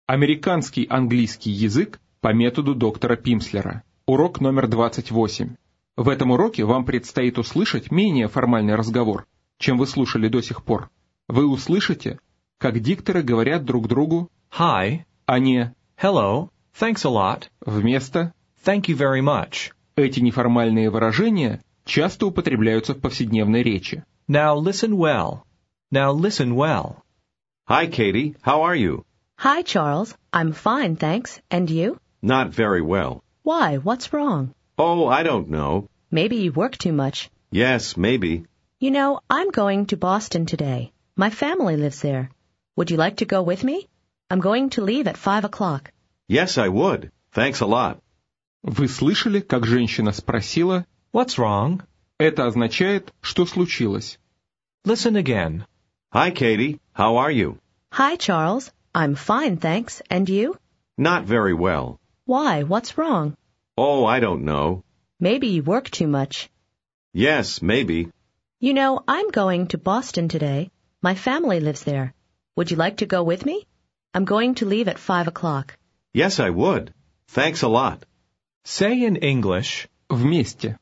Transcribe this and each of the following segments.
Американский английский язык по методу доктора Пимслера. Урок номер 28. В этом уроке вам предстоит услышать менее формальный разговор, чем вы слушали до сих пор. Вы услышите, как дикторы говорят друг другу Hi, а не hello, thanks a lot, вместо. thank you very much. Эти неформальные выражения часто употребляются в повседневной речи. Now listen well. Now listen well. Hi, Katie. How are you? Hi, Charles. I'm fine, thanks. And you? Not very well. Why? What's wrong? Oh, I don't know. Maybe you work too much. Yes, maybe. You know, I'm going to Boston today. My family lives there. Would you like to go with me? I'm going to leave at 5 o'clock. Yes, I would. Thanks a lot. Вы слышали, как женщина спросила, What's wrong? это означает, что случилось. Listen again. Hi, Katie. How are you? Hi, Charles. I'm fine, thanks. And you? Not very well. Why? What's wrong? Oh, I don't know. Maybe you work too much. Yes, maybe. You know, I'm going to Boston today. My family lives there. Would you like to go with me? I'm going to leave at 5 o'clock. Yes, I would. Thanks a lot. Say in English, Вместе.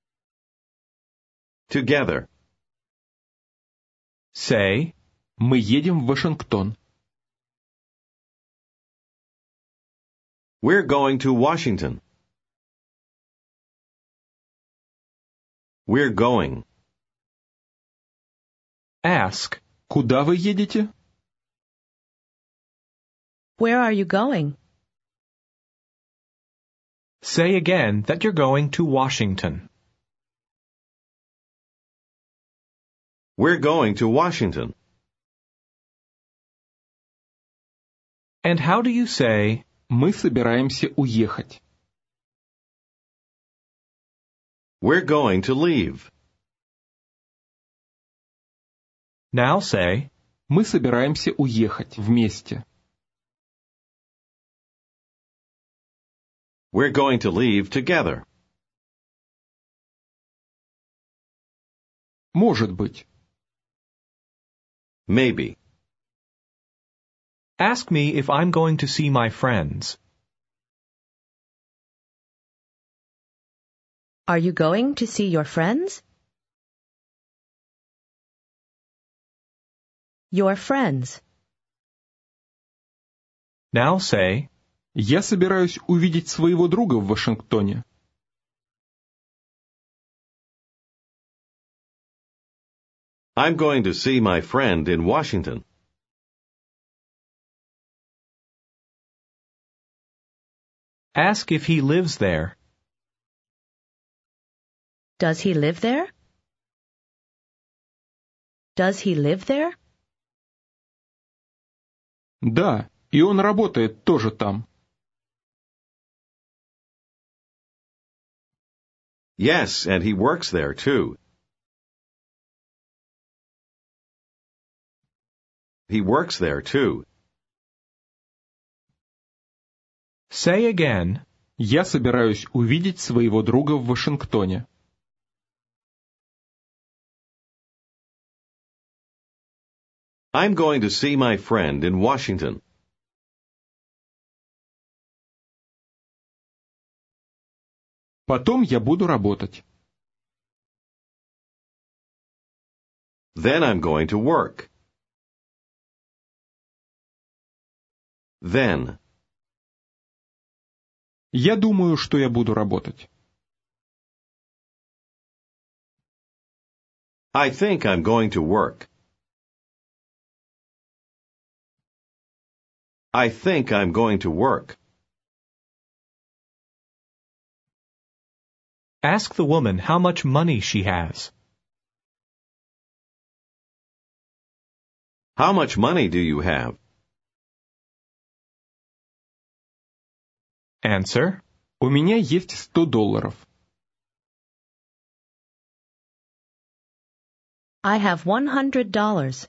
Together. say, Мы едем в Вашингтон. We're going to Washington. We're going. ask, Куда вы едете? Where are you going? say again that you're going to Washington. We're going to Washington. And how do you say, Мы собираемся уехать. We're going to leave. now say, Мы собираемся уехать вместе. We're going to leave together. Может быть. Maybe. ask me if I'm going to see my friends. Are you going to see your friends? Your friends. now say, Я собираюсь увидеть своего друга в Вашингтоне. I'm going to see my friend in Washington. ask if he lives there. Does he live there? Does he live there? Да, и он работает тоже там. Yes, and he works there too. He works there too. say again, Я собираюсь увидеть своего друга в Вашингтоне. I'm going to see my friend in Washington. Потом я буду работать. Then I'm going to work. Then. Я думаю, что я буду работать. I think I'm going to work. I think I'm going to work. ask the woman how much money she has. How much money do you have? answer, У меня есть $100. I have $100.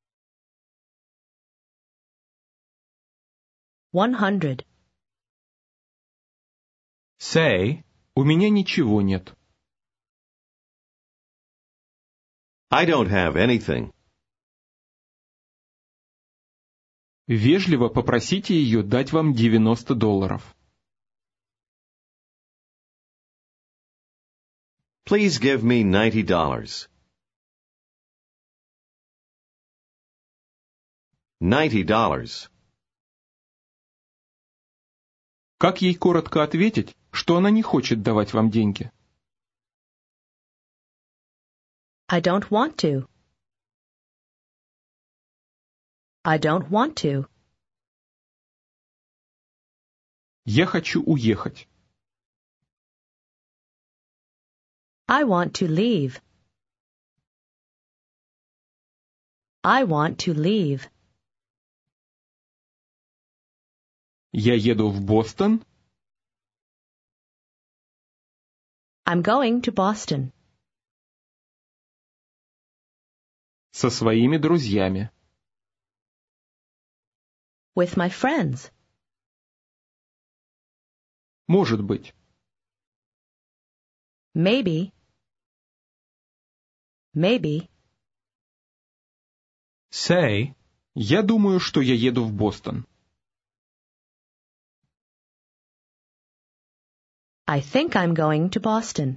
100. say, У меня ничего нет. I don't have anything. Вежливо попросите ее дать вам $90. Please give me $90. $90. Как ей коротко ответить, что она не хочет давать вам деньги? I don't want to. I don't want to. Я хочу уехать. I want to leave. I want to leave. Я еду в Бостон. I'm going to Boston. Со своими друзьями. With my friends. Может быть. Maybe. Maybe. Say, Я думаю, что я еду в Бостон. I think I'm going to Boston.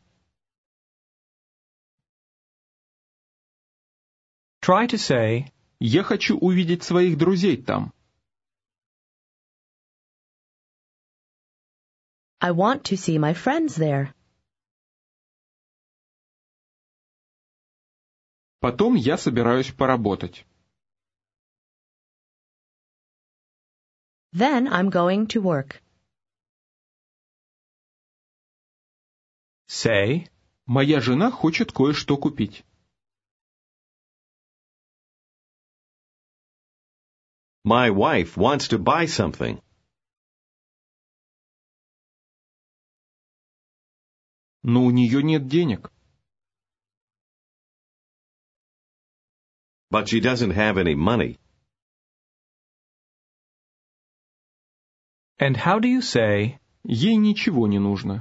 try to say, Я хочу увидеть своих друзей там. I want to see my friends there. Потом я собираюсь поработать. Then I'm going to work. say, Моя жена хочет кое-что купить. My wife wants to buy something. Но у нее нет денег. But she doesn't have any money. and how do you say, Ей ничего не нужно.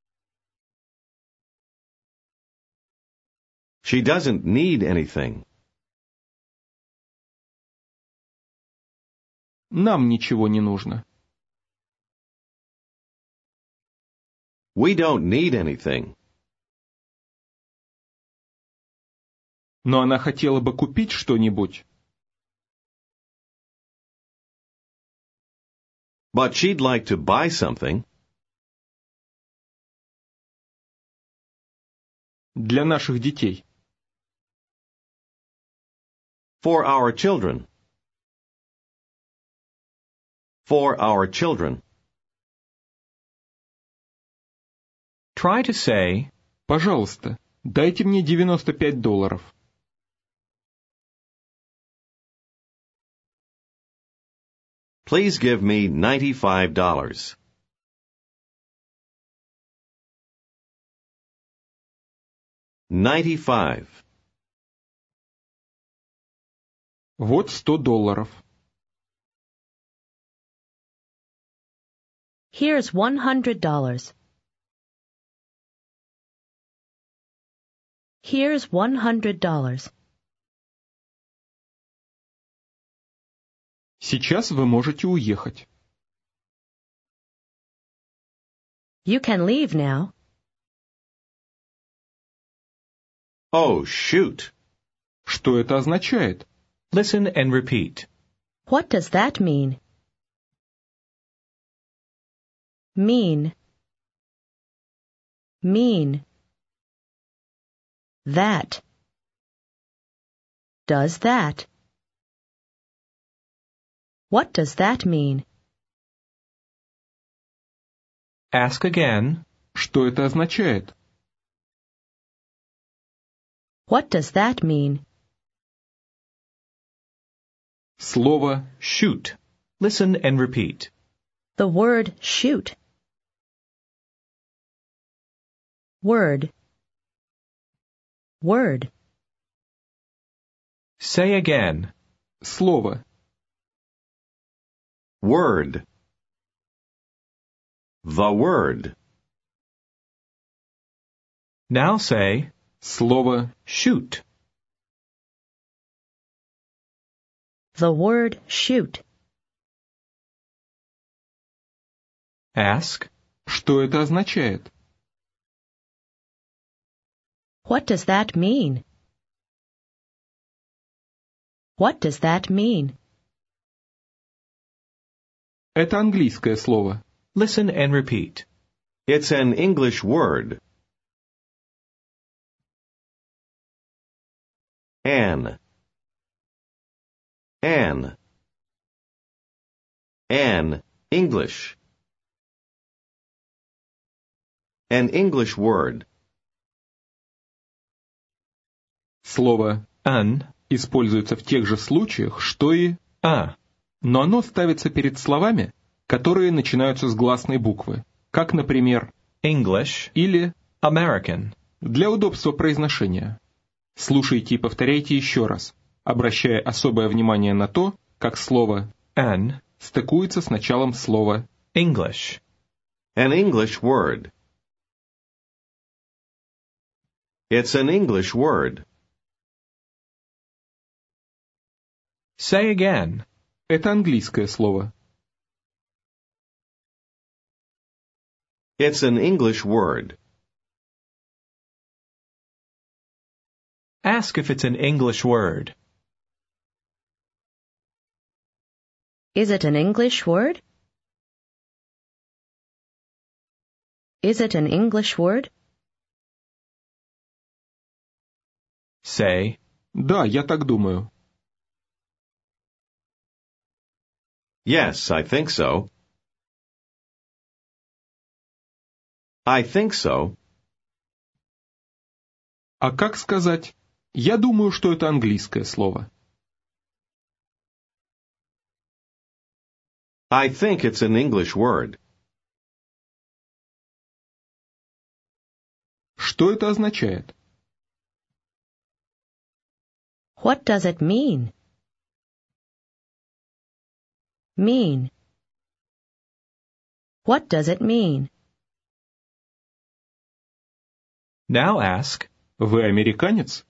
She doesn't need anything. Нам ничего не нужно. We don't need anything. Но она хотела бы купить что-нибудь. But she'd like to buy something. Для наших детей. For our children. For our children. try to say, Пожалуйста, дайте мне $95. Please give me $95. $95. Вот $100. Here's $100. Here's $100. Сейчас вы можете уехать. You can leave now. Oh, shoot. Что это означает? listen and repeat. What does that mean? Mean. Mean. That. Does that. What does that mean? Ask again, Что это означает? What does that mean? Слово shoot. Listen and repeat. The word shoot. Word. Word. Say again, слово. Word. The word. now say, Слово shoot. The word shoot. Ask. Что это означает? What does that mean? What does that mean? Это английское слово. Listen and repeat. It's an English word. An. An. An. English. An English word. Слово An. используется в тех же случаях, что и A. но оно ставится перед словами, которые начинаются с гласной буквы, как, например, English. или American. для удобства произношения. Слушайте и повторяйте еще раз, обращая особое внимание на то, как слово An. стыкуется с началом слова. English. An English word. It's an English word. Say again. Это английское слово. It's an English word. Ask if it's an English word. Is it an English word? Is it an English word? Say, Да, я так думаю. Yes, I think so. I think so. А как сказать? Я думаю, что это английское слово. I think it's an English word. Что это означает? What does it mean? Mean. What does it mean? now ask, Вы американец?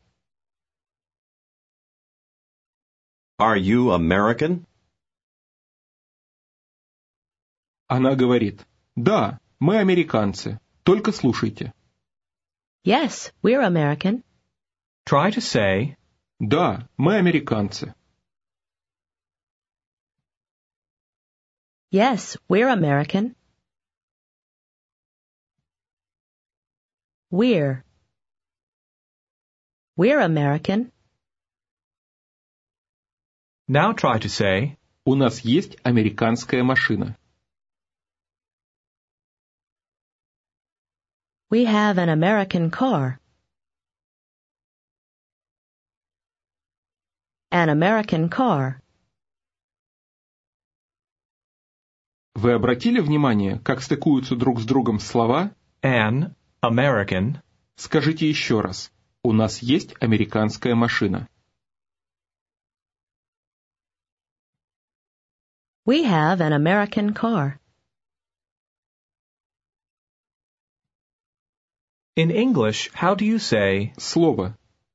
Are you American? Она говорит, да, мы американцы, только слушайте. Yes, we're American. try to say, Да, мы американцы. Yes, we're American. We're American. now try to say, У нас есть американская машина. We have an American car. An American car. Вы обратили внимание, как стыкуются друг с другом слова? an, American, Скажите еще раз. У нас есть американская машина. We have an American car. in English, how do you say, Слово.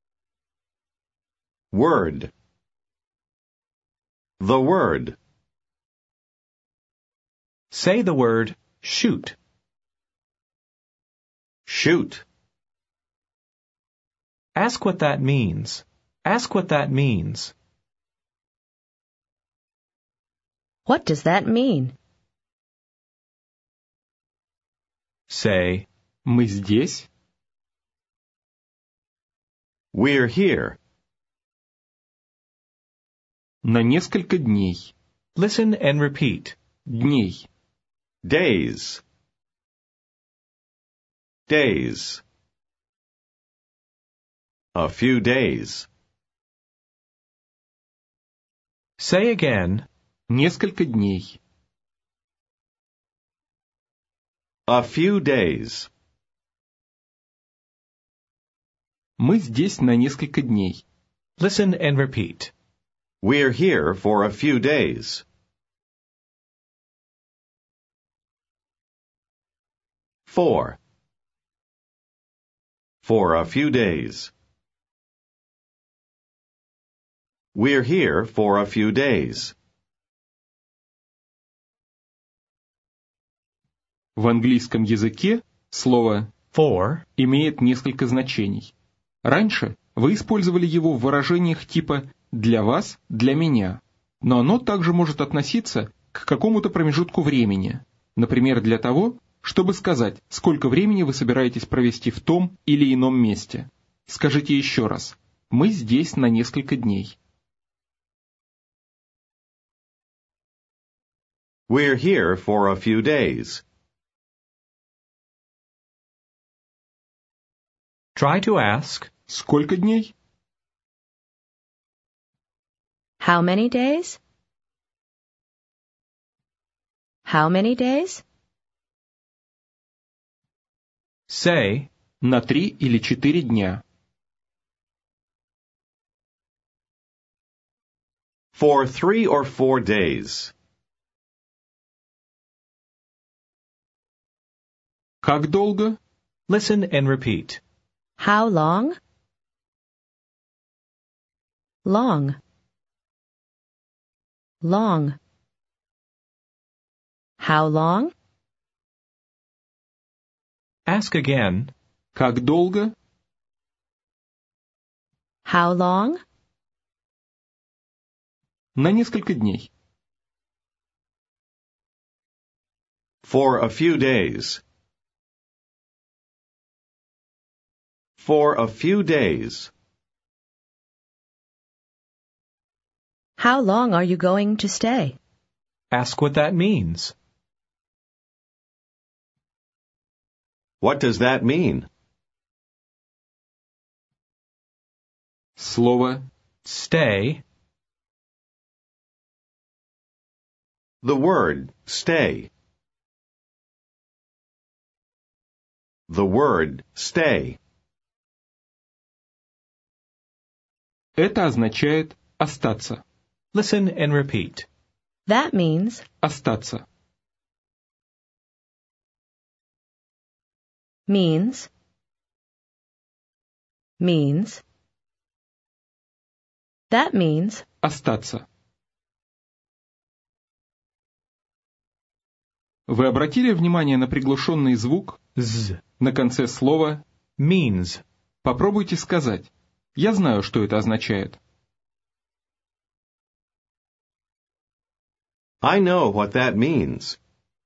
Word. The word. say the word, shoot. Shoot. Ask what that means. Ask what that means. What does that mean? Say, Мы здесь? We're here. На несколько дней. listen and repeat. Дней. Days. Days. A few days. Say again, Несколько дней. A few days. Мы здесь на несколько дней. listen and repeat. We're here for a few days. 4. For a few days. We're here for a few days. В английском языке слово for имеет несколько значений. Раньше вы использовали его в выражениях типа «для вас», «для меня», но оно также может относиться к какому-то промежутку времени, например, для того, чтобы сказать, сколько времени вы собираетесь провести в том или ином месте. Скажите еще раз: «Мы здесь на несколько дней». We're here for a few days. Try to ask, Сколько дней? How many days? How many days? say, На 3 или 4 дня. For 3 or 4 days. Как долго? listen and repeat. How long? Long. Long. How long? Ask again, Как долго? How long? На несколько дней. For a few days. For a few days. How long are you going to stay? ask what that means. What does that mean? Слово Stay, The word stay. The word stay. это означает остаться. listen and repeat. That means Остаться. means that means Остаться. Вы обратили внимание на приглушенный звук Z на конце слова? means. Попробуйте сказать. Я знаю, что это означает. I know what that means.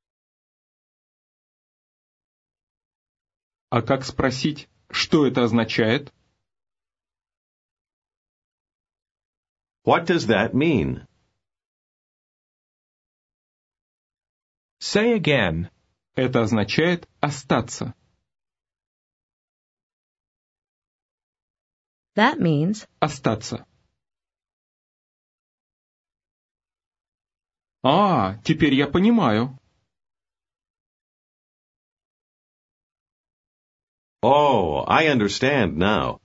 А как спросить, что это означает? What does that mean? Say again, Это означает остаться. that means Остаться. А, теперь я понимаю. Oh, I understand now.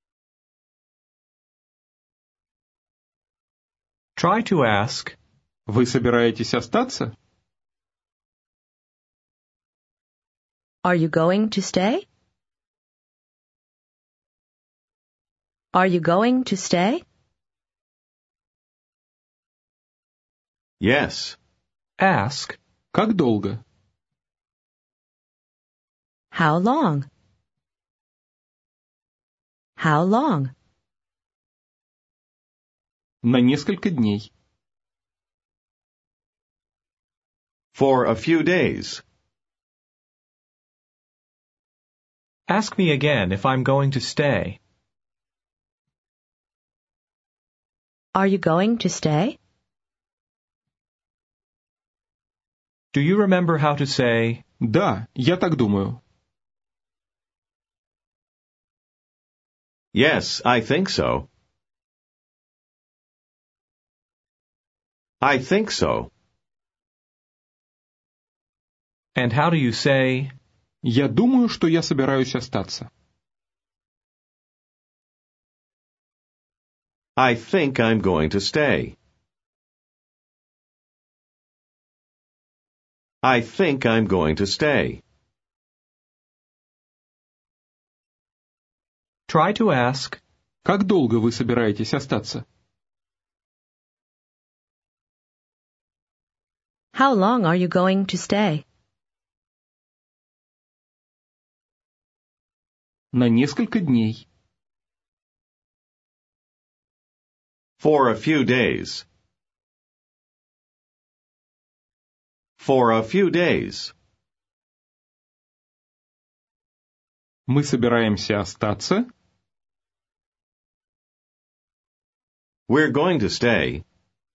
try to ask, Вы собираетесь остаться? are you going to stay? Are you going to stay? Yes. ask, Как долго? How long? How long? На несколько дней. For a few days. ask me again if I'm going to stay. Are you going to stay? Do you remember how to say, Да, я так думаю. Yes, I think so. I think so. and how do you say, Я думаю, что я собираюсь остаться. I think I'm going to stay. I think I'm going to stay. try to ask, Как долго вы собираетесь остаться? How long are you going to stay? На несколько дней. For a few days. For a few days. Мы собираемся остаться. We're going to stay.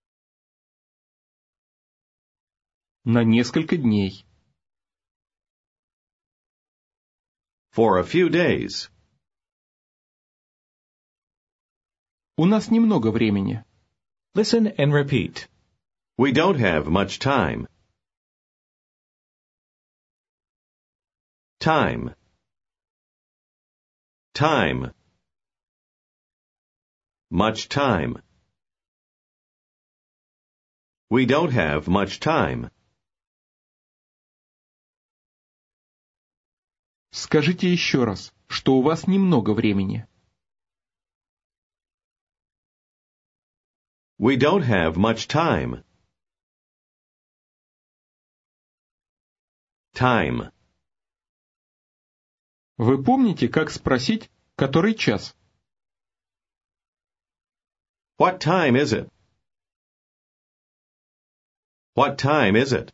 На несколько дней. For a few days. У нас немного времени. Listen and repeat. We don't have much time. Time. Time. Much time. We don't have much time. Скажите еще раз, что у вас немного времени. We don't have much time. Time. Вы помните, как спросить, который час? What time is it? What time is it?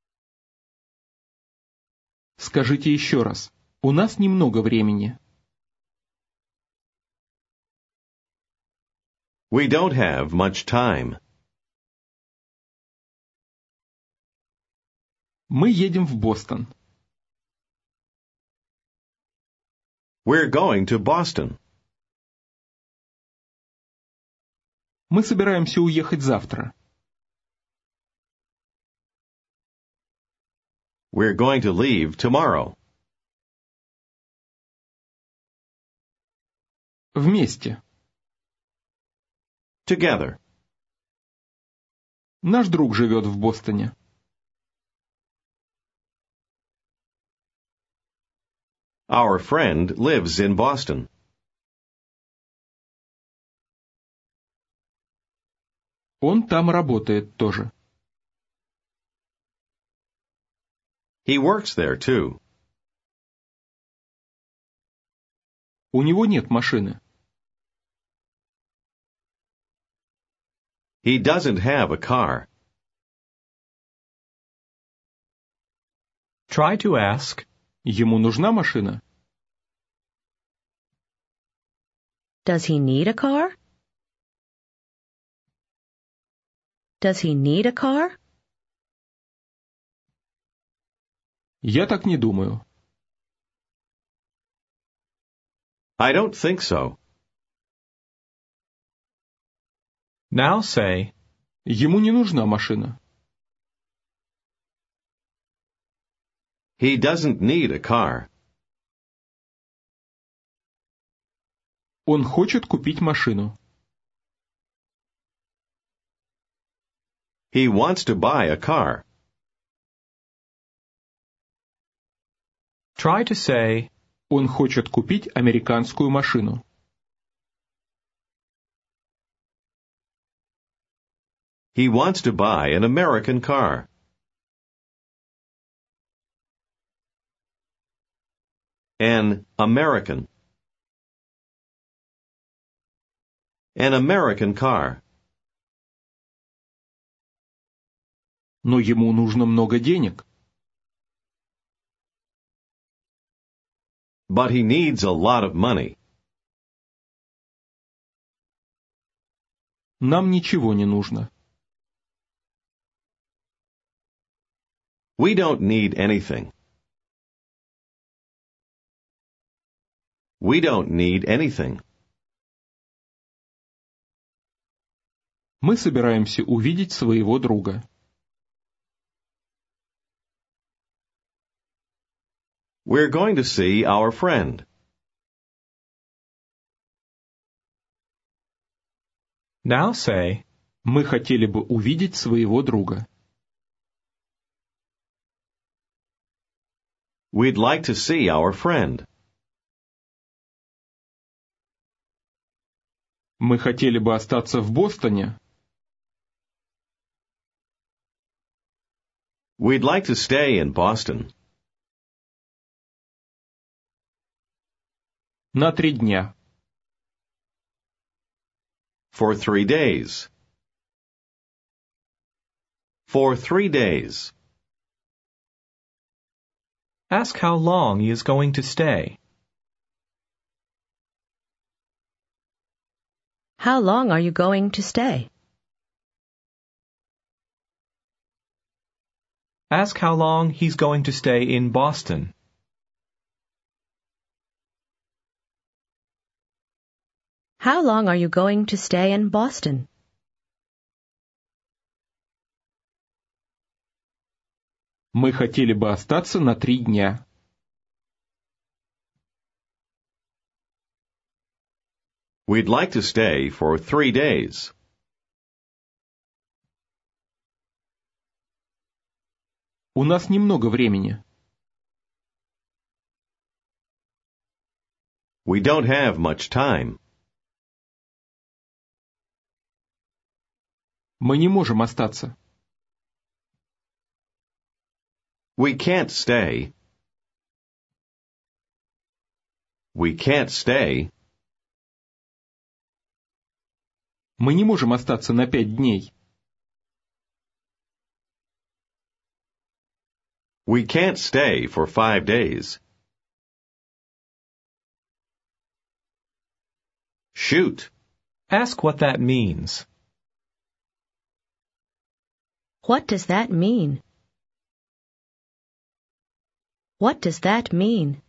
Скажите еще раз. У нас немного времени. We don't have much time. Мы едем в Бостон. We're going to Boston. Мы собираемся уехать завтра. We're going to leave tomorrow. Вместе. Together. Наш друг живет в Бостоне. Our friend lives in Boston. Он там работает тоже. He works there too. У него нет машины. He doesn't have a car. Try to ask, Ему нужна машина? Does he need a car? Does he need a car? Я так не думаю. I don't think so. now say, Ему не нужна машина. He doesn't need a car. Он хочет купить машину. He wants to buy a car. try to say, Он хочет купить американскую машину. He wants to buy an American car. An American. An American car. Но ему нужно много денег. But he needs a lot of money. Нам ничего не нужно. We don't need anything. We don't need anything. Мы собираемся увидеть своего друга. We're going to see our friend. now say, Мы хотели бы увидеть своего друга. We'd like to see our friend. Мы хотели бы остаться в Бостоне. We'd like to stay in Boston. На 3 дня. For 3 days. For 3 days. Ask how long he is going to stay. How long are you going to stay? Ask how long he's going to stay in Boston. How long are you going to stay in Boston? Мы хотели бы остаться на 3 дня. We'd like to stay for 3 days. У нас немного времени. We don't have much time. Мы не можем остаться. We can't stay. We can't stay. Мы не можем остаться на 5 дней. We can't stay for 5 days. Shoot. Ask what that means. What does that mean? What does that mean?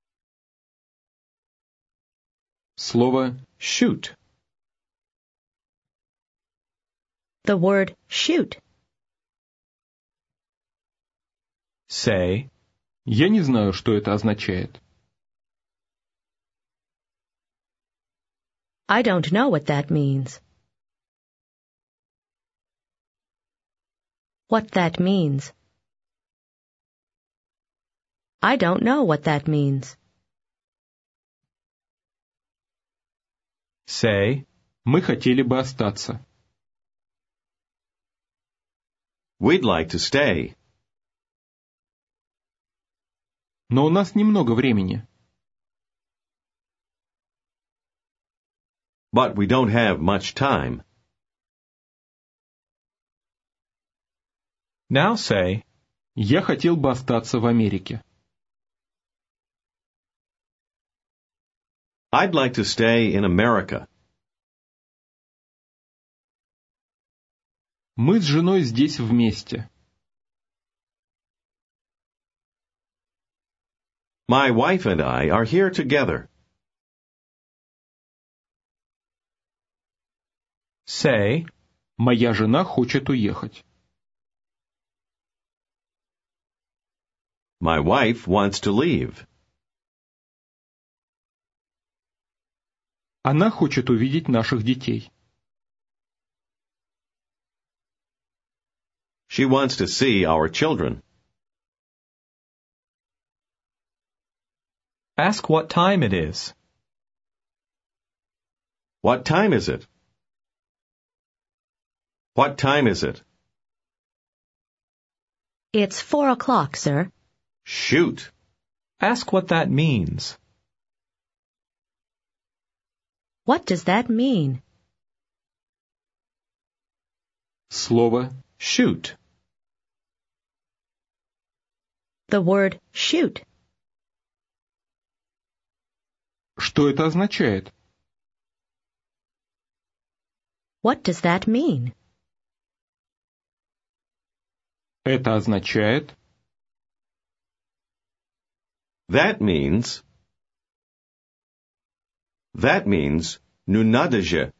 Слово Shoot. The word shoot. Say, «Я не знаю, что это означает». I don't know what that means. What that means. I don't know what that means. say, Мы хотели бы остаться. We'd like to stay. Но у нас немного времени. But we don't have much time. now say, Я хотел бы остаться в Америке. I'd like to stay in America. Мы с женой здесь вместе. My wife and I are here together. say, Моя жена хочет уехать. My wife wants to leave. Она хочет увидеть наших детей. She wants to see our children. ask what time it is. What time is it? What time is it? It's 4 o'clock, sir. Shoot. Ask what that means. What does that mean? Слово Shoot. The word shoot. «Что это означает?» What does that mean? Это означает... That means. That means «ну надо же».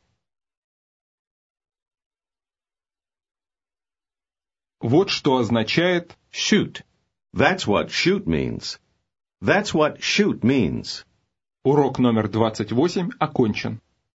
Вот что означает... Shoot. That's what shoot means. That's what shoot means. Урок номер 28 окончен.